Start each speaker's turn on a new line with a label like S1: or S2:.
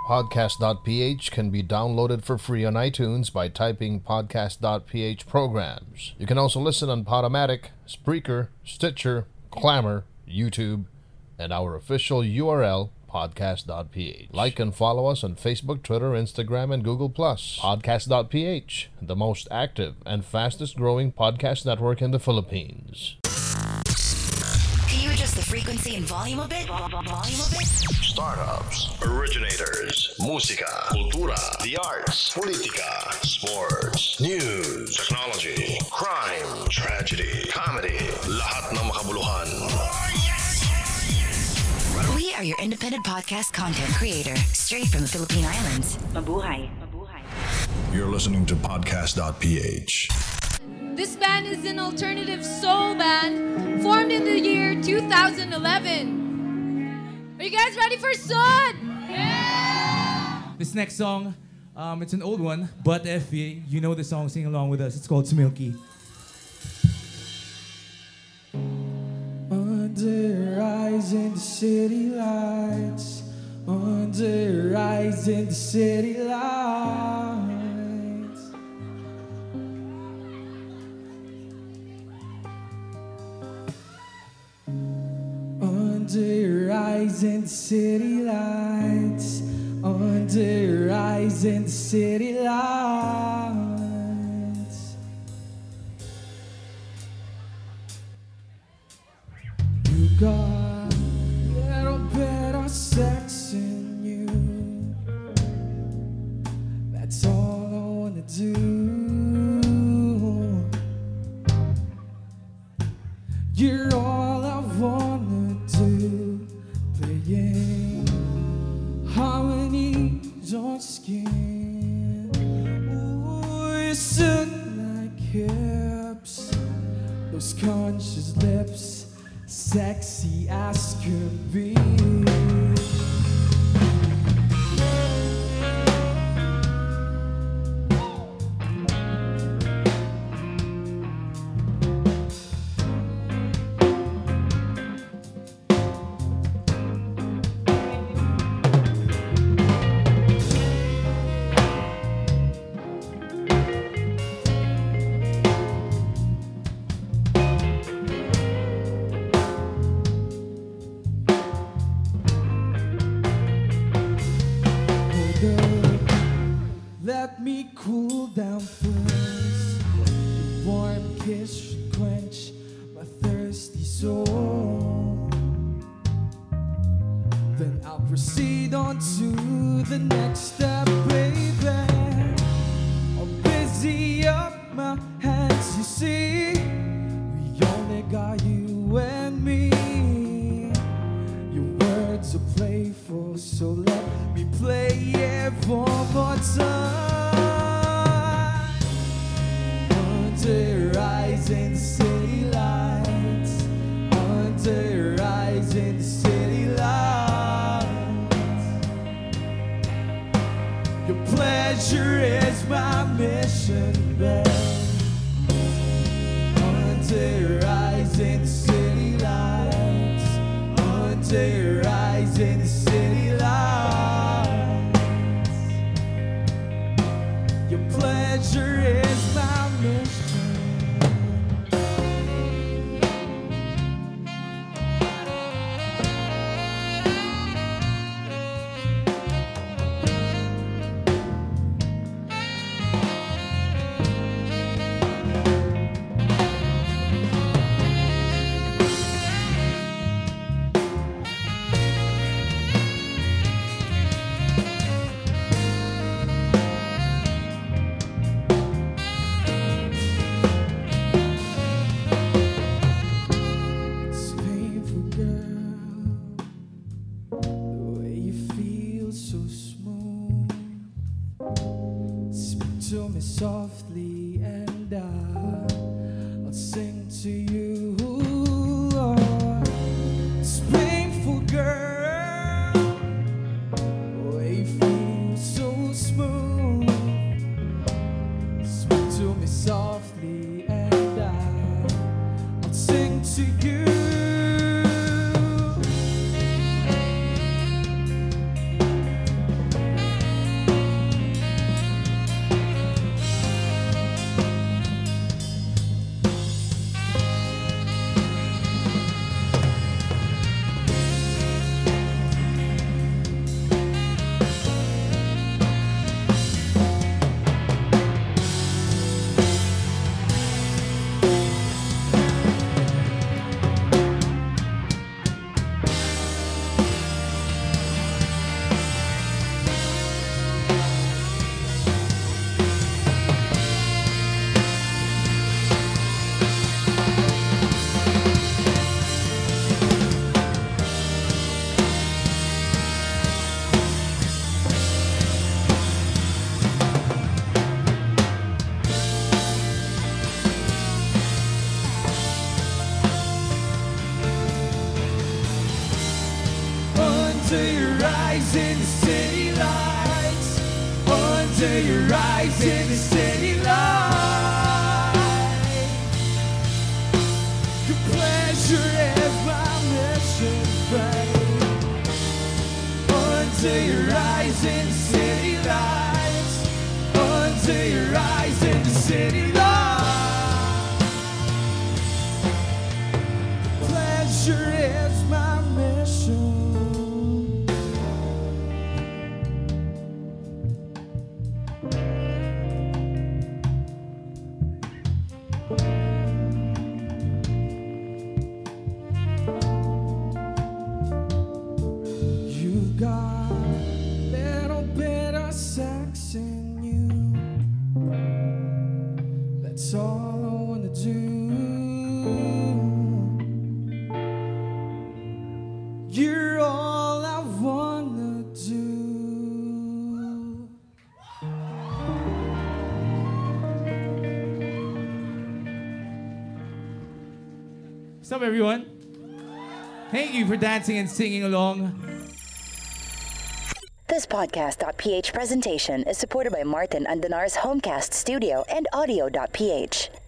S1: Podcast.ph can be downloaded for free on iTunes by typing podcast.ph programs. You can also listen on Podomatic, Spreaker, Stitcher, Clamor, YouTube, and our official URL, podcast.ph. Like and follow us on Facebook, Twitter, Instagram, and Google+. Podcast.ph, the most active and fastest growing podcast network in the Philippines.
S2: Can you adjust the frequency and volume a bit?
S3: Startups, originators, musika, kultura, the arts, politika, sports, news, technology, crime, tragedy, comedy, lahat ng makabuluhan.
S2: We are your independent podcast content creator, straight from the Philippine Islands. Mabuhay.
S3: You're listening to podcast.ph.
S4: This band is an alternative soul band formed in the year 2011. Are you guys ready for Sud? Yeah!
S5: This next song, it's an old one, but if you know the song, sing along with us. It's called Smilky. Under rising the city lights, under rising the city lights. Under rising city lights, under rising city lights. You got a little bit of sex in you. That's all I wanna do. You're all I wanna do, playing harmonies on skin. Ooh, you suit like hips, those conscious lips, sexy as could be. Let me cool down first. Your warm kiss should quench my thirsty soul. Then I'll proceed on to the next step, baby. I'll busy up my hands, you see. We only got you and me. Your words are playful, so let me play it one more time. Under rising city lights, under rising city lights. Your pleasure is my mission, babe. Under rising city lights, under rising city lights. Your pleasure is my mission. It's painful, girl, the way you feel so smooth. Speak to me softly and I'll sing to you. It's painful, girl, the way you feel so smooth. Speak to me softly and I'll sing to you. eyes in the city lights. Under your eyes in the city light. Your pleasure is my mission, babe. Under your eyes in the city lights. Under your eyes in the city light. Pleasure is my mission. You've got a little bit of sex in you. That's all I wanna do. You're all I wanna do.
S6: What's up, everyone? Thank you for dancing and singing along.
S2: This podcast.ph presentation is supported by Martin Andanar's Homecast Studio and Audio.ph.